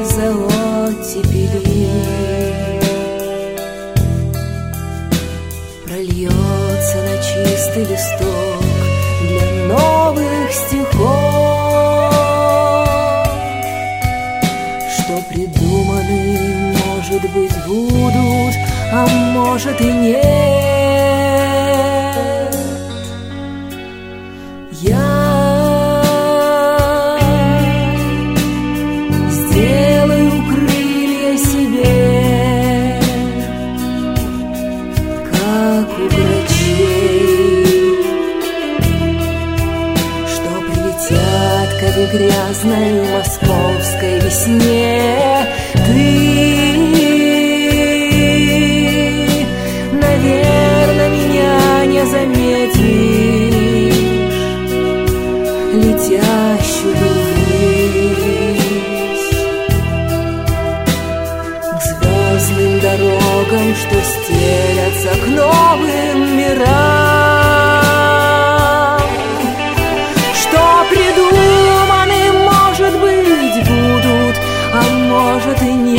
за оттепели. Прольется на чистый листок для новых стихов, что придуманы, может быть, будут, а может и нет. Я сделаю крылья себе, как у грачей, что прилетят к этой грязной московской весне. Ты, наверное, меня не заметишь, летящую ввысь, к звездным дорогам, что стелятся к новым мирам, что придуманы, может быть, будут, а может и нет.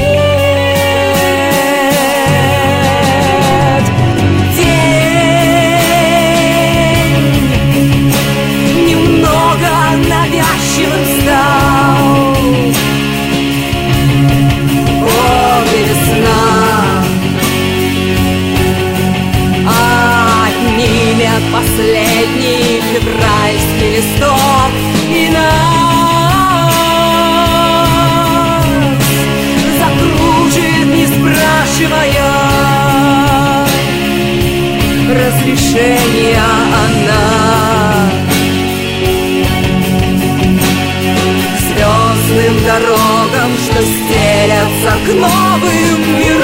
День немного навязчивым стал. О, весна, отнимет последний февральский листок и нас закружит, не спрашивая разрешения она. К звездным дорогам, что стелятся к новым мирам.